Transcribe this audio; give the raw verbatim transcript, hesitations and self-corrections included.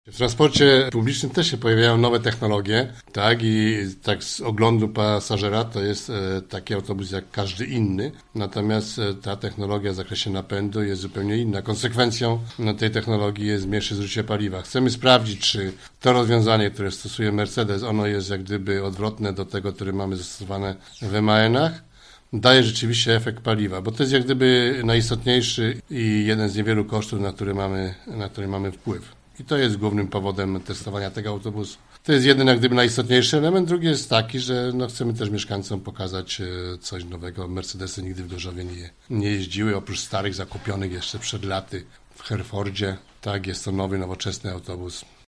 W transporcie publicznym też się pojawiają nowe technologie, tak, i tak z oglądu pasażera to jest e, taki autobus jak każdy inny, natomiast e, ta technologia w zakresie napędu jest zupełnie inna. Konsekwencją no, tej technologii jest mniejsze zużycie paliwa. Chcemy sprawdzić, czy to rozwiązanie, które stosuje Mercedes, ono jest jak gdyby odwrotne do tego, które mamy zastosowane w M A N-ach. Daje rzeczywiście efekt paliwa, bo to jest jak gdyby najistotniejszy i jeden z niewielu kosztów, na które mamy, na które mamy wpływ. I to jest głównym powodem testowania tego autobusu. To jest jeden jak gdyby najistotniejszy element. Drugi jest taki, że no chcemy też mieszkańcom pokazać coś nowego. Mercedesy nigdy w Gorzowie nie, nie jeździły, oprócz starych zakupionych jeszcze przed laty w Herfordzie. Tak, jest to nowy, nowoczesny autobus.